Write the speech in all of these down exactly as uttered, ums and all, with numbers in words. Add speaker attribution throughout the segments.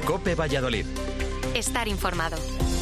Speaker 1: COPE Valladolid.
Speaker 2: Estar informado.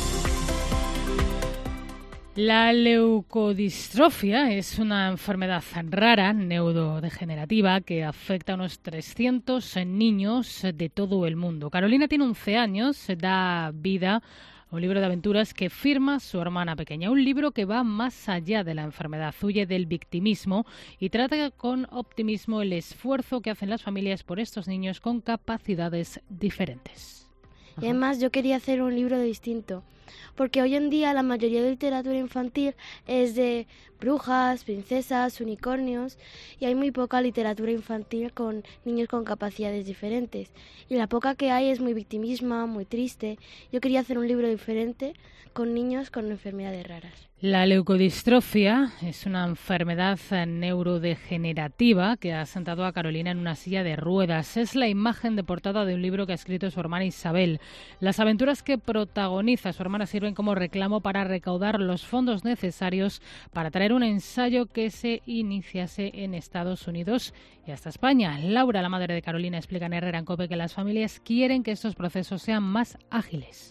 Speaker 3: La leucodistrofia es una enfermedad rara, neurodegenerativa, que afecta a unos trescientos niños de todo el mundo. Carolina tiene once años, da vida a un libro de aventuras que firma su hermana pequeña. Un libro que va más allá de la enfermedad, huye del victimismo y trata con optimismo el esfuerzo que hacen las familias por estos niños con capacidades diferentes.
Speaker 4: Y además yo quería hacer un libro distinto, porque hoy en día la mayoría de literatura infantil es de brujas, princesas, unicornios, y hay muy poca literatura infantil con niños con capacidades diferentes. Y la poca que hay es muy victimismo, muy triste. Yo quería hacer un libro diferente con niños con enfermedades raras.
Speaker 3: La leucodistrofia es una enfermedad neurodegenerativa que ha sentado a Carolina en una silla de ruedas. Es la imagen de portada de un libro que ha escrito su hermana Isabel. Las aventuras que protagoniza su hermana sirven como reclamo para recaudar los fondos necesarios para traer un ensayo que se iniciase en Estados Unidos y hasta España. Laura, la madre de Carolina, explica en Herrera en COPE que las familias quieren que estos procesos sean más ágiles.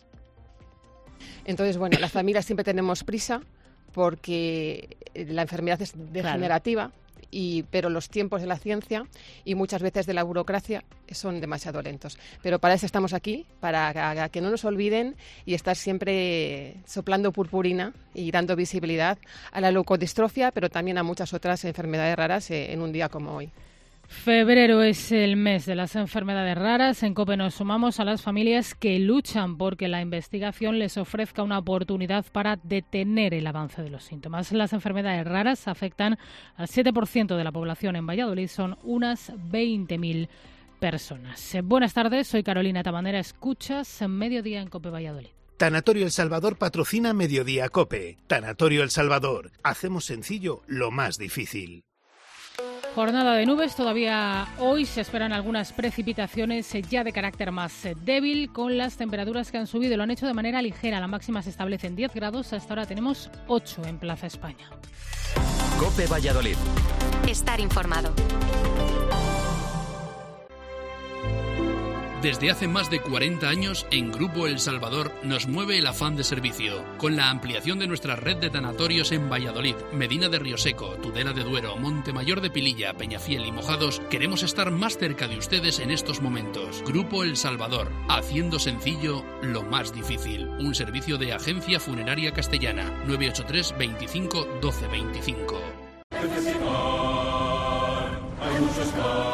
Speaker 5: Entonces, bueno, las familias siempre tenemos prisa porque la enfermedad es degenerativa, claro. y, pero los tiempos de la ciencia y muchas veces de la burocracia son demasiado lentos. Pero para eso estamos aquí, para que no nos olviden y estar siempre soplando purpurina y dando visibilidad a la leucodistrofia, pero también a muchas otras enfermedades raras en un día como hoy.
Speaker 3: Febrero es el mes de las enfermedades raras. En COPE nos sumamos a las familias que luchan porque la investigación les ofrezca una oportunidad para detener el avance de los síntomas. Las enfermedades raras afectan al siete por ciento de la población en Valladolid, son unas veinte mil personas. Buenas tardes, soy Carolina Tabanera, escuchas Mediodía en COPE Valladolid.
Speaker 6: Tanatorio El Salvador patrocina Mediodía COPE. Tanatorio El Salvador. Hacemos sencillo lo más difícil.
Speaker 3: Jornada de nubes, todavía hoy se esperan algunas precipitaciones ya de carácter más débil, con las temperaturas que han subido y lo han hecho de manera ligera. La máxima se establece en diez grados, hasta ahora tenemos ocho en Plaza España.
Speaker 1: COPE Valladolid.
Speaker 2: Estar informado.
Speaker 7: Desde hace más de cuarenta años, en Grupo El Salvador nos mueve el afán de servicio. Con la ampliación de nuestra red de tanatorios en Valladolid, Medina de Rioseco, Tudela de Duero, Montemayor de Pililla, Peñafiel y Mojados, queremos estar más cerca de ustedes en estos momentos. Grupo El Salvador, haciendo sencillo lo más difícil. Un servicio de Agencia Funeraria Castellana. nueve ocho tres, veinticinco, doce veinticinco.
Speaker 8: En Flexicar hay muchos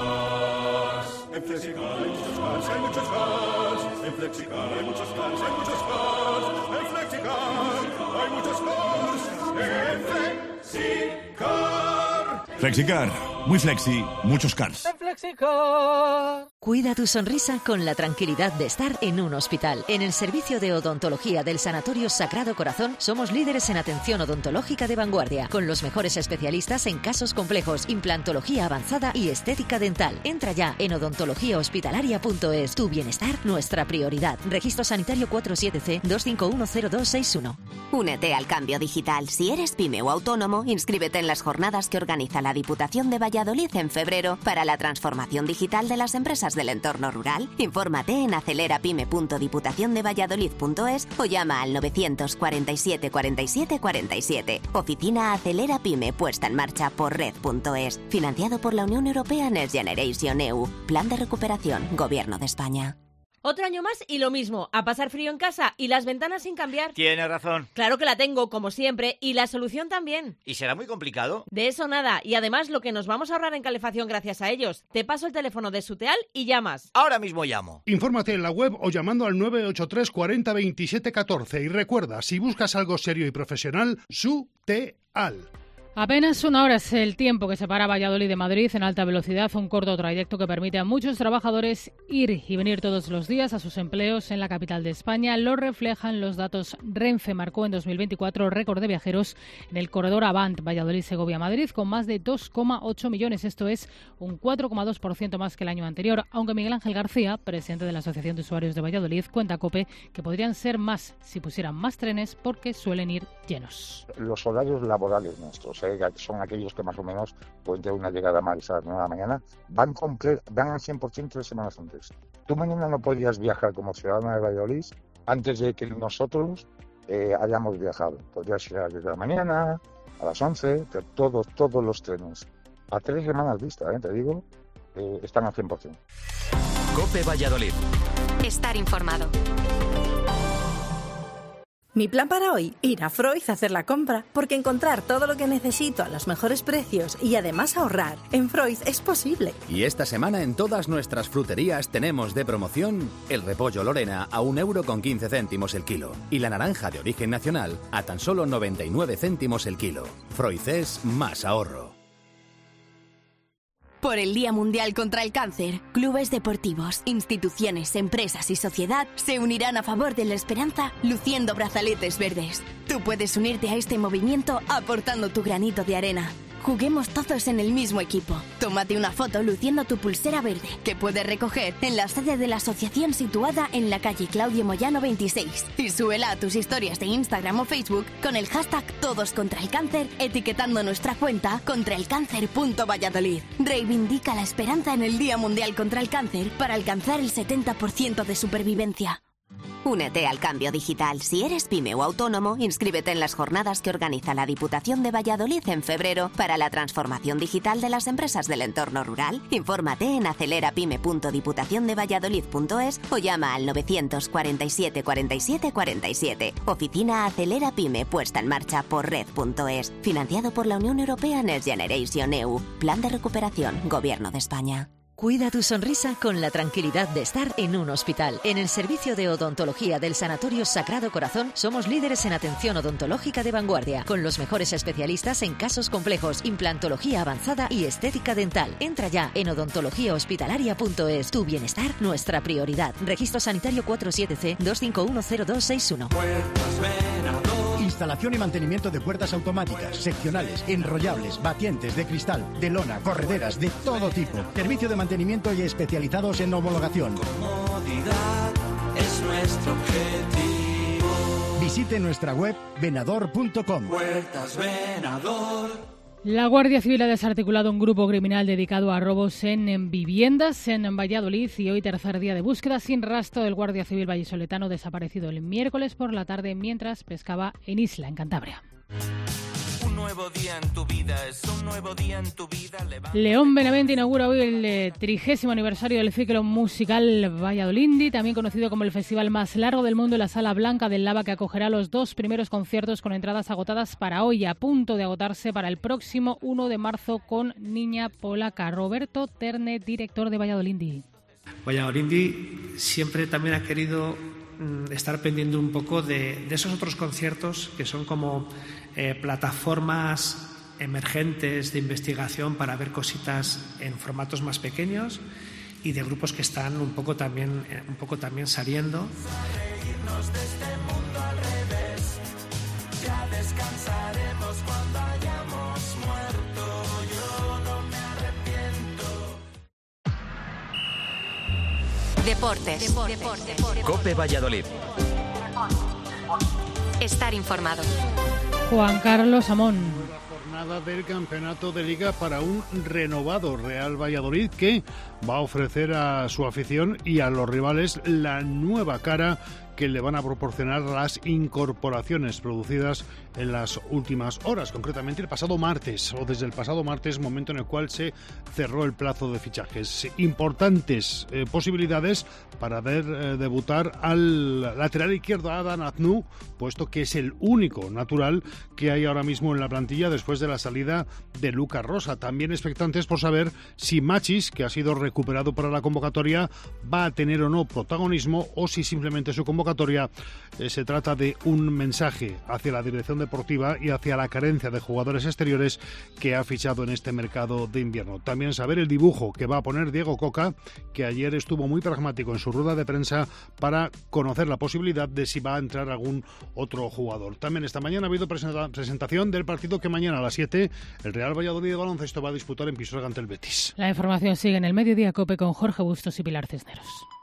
Speaker 8: cars. En Flexicar hay muchos cars, hay muchos cars. En Flexicar hay muchos cars, hay muchos cars. En Flexicar hay muchos cars. En Flexicar.
Speaker 9: Flexicar, muy flexi, muchos cars.
Speaker 10: En Flexicar.
Speaker 11: Cuida tu sonrisa con la tranquilidad de estar en un hospital. En el servicio de odontología del Sanatorio Sagrado Corazón somos líderes en atención odontológica de vanguardia, con los mejores especialistas en casos complejos, implantología avanzada y estética dental. Entra ya en odontología hospitalaria punto es. Tu bienestar, nuestra prioridad. Registro sanitario cuatro siete C dos cinco uno cero dos seis uno.
Speaker 12: Únete al cambio digital. Si eres pyme o autónomo, inscríbete en las jornadas que organiza la Diputación de Valladolid en febrero para la transformación digital de las empresas del entorno rural. Infórmate en acelerapyme punto diputación de valladolid punto es o llama al novecientos cuarenta y siete cuarenta y siete cuarenta y siete. Oficina Acelera Pyme, puesta en marcha por red punto es. Financiado por la Unión Europea Next Generation E U. Plan de recuperación, Gobierno de España.
Speaker 13: Otro año más y lo mismo, a pasar frío en casa y las ventanas sin cambiar.
Speaker 14: Tienes razón.
Speaker 13: Claro que la tengo, como siempre, y la solución también.
Speaker 14: ¿Y será muy complicado?
Speaker 13: De eso nada, y además lo que nos vamos a ahorrar en calefacción gracias a ellos. Te paso el teléfono de Suteal y llamas.
Speaker 14: Ahora mismo llamo.
Speaker 15: Infórmate en la web o llamando al nueve ocho tres cuarenta veintisiete catorce y recuerda, si buscas algo serio y profesional, Suteal.
Speaker 3: Apenas una hora es el tiempo que separa Valladolid de Madrid en alta velocidad, un corto trayecto que permite a muchos trabajadores ir y venir todos los días a sus empleos en la capital de España. Lo reflejan los datos. Renfe marcó en dos mil veinticuatro récord de viajeros en el corredor Avant Valladolid-Segovia-Madrid con más de dos coma ocho millones. Esto es un cuatro coma dos por ciento más que el año anterior, aunque Miguel Ángel García, presidente de la Asociación de Usuarios de Valladolid, cuenta a COPE que podrían ser más si pusieran más trenes porque suelen ir llenos.
Speaker 16: Los horarios laborales nuestros eh, son aquellos que más o menos pueden tener una llegada más a las nueve de la mañana, van, comple- van al cien por ciento tres semanas antes. Tú mañana no podrías viajar como ciudadana de Valladolid antes de que nosotros eh, hayamos viajado. Podrías ir a las diez de la mañana, a las once, todos, todos los trenes. A tres semanas vista, eh, te digo, eh, están al cien por ciento.
Speaker 1: COPE Valladolid.
Speaker 2: Estar informado.
Speaker 17: Mi plan para hoy, ir a Freud a hacer la compra, porque encontrar todo lo que necesito a los mejores precios y además ahorrar en Freud es posible.
Speaker 18: Y esta semana en todas nuestras fruterías tenemos de promoción el repollo Lorena a un euro con quince céntimos el kilo y la naranja de origen nacional a tan solo noventa y nueve céntimos el kilo. Freud es más ahorro.
Speaker 19: Por el Día Mundial contra el Cáncer, clubes deportivos, instituciones, empresas y sociedad se unirán a favor de la esperanza luciendo brazaletes verdes. Tú puedes unirte a este movimiento aportando tu granito de arena. Juguemos todos en el mismo equipo. Tómate una foto luciendo tu pulsera verde, que puedes recoger en la sede de la asociación situada en la calle Claudio Moyano veintiséis. Y súbela a tus historias de Instagram o Facebook con el hashtag Todos contra el Cáncer, etiquetando nuestra cuenta contraelcáncer.valladolid. Reivindica la esperanza en el Día Mundial contra el Cáncer para alcanzar el setenta por ciento de supervivencia.
Speaker 12: Únete al cambio digital. Si eres pyme o autónomo, inscríbete en las jornadas que organiza la Diputación de Valladolid en febrero para la transformación digital de las empresas del entorno rural. Infórmate en acelerapyme punto diputación de valladolid punto es o llama al novecientos cuarenta y siete cuarenta y siete cuarenta y siete. Oficina Acelera Pyme, puesta en marcha por red punto es. Financiado por la Unión Europea Next Generation E U. Plan de recuperación, Gobierno de España.
Speaker 11: Cuida tu sonrisa con la tranquilidad de estar en un hospital. En el servicio de odontología del Sanatorio Sagrado Corazón somos líderes en atención odontológica de vanguardia, con los mejores especialistas en casos complejos, implantología avanzada y estética dental. Entra ya en odontología hospitalaria punto es. Tu bienestar, nuestra prioridad. Registro sanitario cuatro siete C dos cinco uno cero dos seis uno.
Speaker 20: Instalación y mantenimiento de puertas automáticas, seccionales, enrollables, batientes de cristal, de lona, correderas, de todo tipo. Servicio de mantenimiento y especializados en homologación.
Speaker 10: Comodidad es nuestro objetivo.
Speaker 20: Visite nuestra web venador punto com.
Speaker 10: Puertas Venador.
Speaker 3: La Guardia Civil ha desarticulado un grupo criminal dedicado a robos en viviendas en Valladolid y hoy tercer día de búsqueda sin rastro del Guardia Civil vallisoletano desaparecido el miércoles por la tarde mientras pescaba en Isla, en Cantabria.
Speaker 10: Un nuevo día en tu vida es un nuevo día en tu vida.
Speaker 3: León Benavente inaugura hoy el eh, trigésimo aniversario del ciclo musical Valladolindi, también conocido como el festival más largo del mundo, en la Sala Blanca del Lava, que acogerá los dos primeros conciertos con entradas agotadas para hoy, a punto de agotarse para el próximo uno de marzo con Niña Polaca. Roberto Terne, director de Valladolindi.
Speaker 21: Valladolindi siempre también ha querido mm, estar pendiente un poco de, de esos otros conciertos que son como eh, plataformas emergentes de investigación para ver cositas en formatos más pequeños y de grupos que están un poco también, eh, un poco también saliendo.
Speaker 10: Ya descansaremos cuando hayamos muerto. Yo no me arrepiento.
Speaker 2: Deportes. Deportes. Deportes.
Speaker 1: COPE Valladolid.
Speaker 2: Estar informado.
Speaker 3: Juan Carlos Amón.
Speaker 15: Jornada del campeonato de Liga para un renovado Real Valladolid que va a ofrecer a su afición y a los rivales la nueva cara que le van a proporcionar las incorporaciones producidas en las últimas horas, concretamente el pasado martes, o desde el pasado martes, momento en el cual se cerró el plazo de fichajes. Importantes eh, posibilidades para ver eh, debutar al lateral izquierdo Adán Aznu, puesto que es el único natural que hay ahora mismo en la plantilla después de la salida de Lucas Rosa. También expectantes por saber si Machis, que ha sido recuperado para la convocatoria, va a tener o no protagonismo, o si simplemente su convocatoria eh, se trata de un mensaje hacia la dirección deportiva y hacia la carencia de jugadores exteriores que ha fichado en este mercado de invierno. También saber el dibujo que va a poner Diego Coca, que ayer estuvo muy pragmático en su rueda de prensa para conocer la posibilidad de si va a entrar algún otro jugador. También esta mañana ha habido presenta- presentación del partido que mañana a las siete el Real Valladolid de baloncesto va a disputar en Pisuerga ante el Betis.
Speaker 3: La información sigue en el Mediodía COPE con Jorge Bustos y Pilar Cisneros.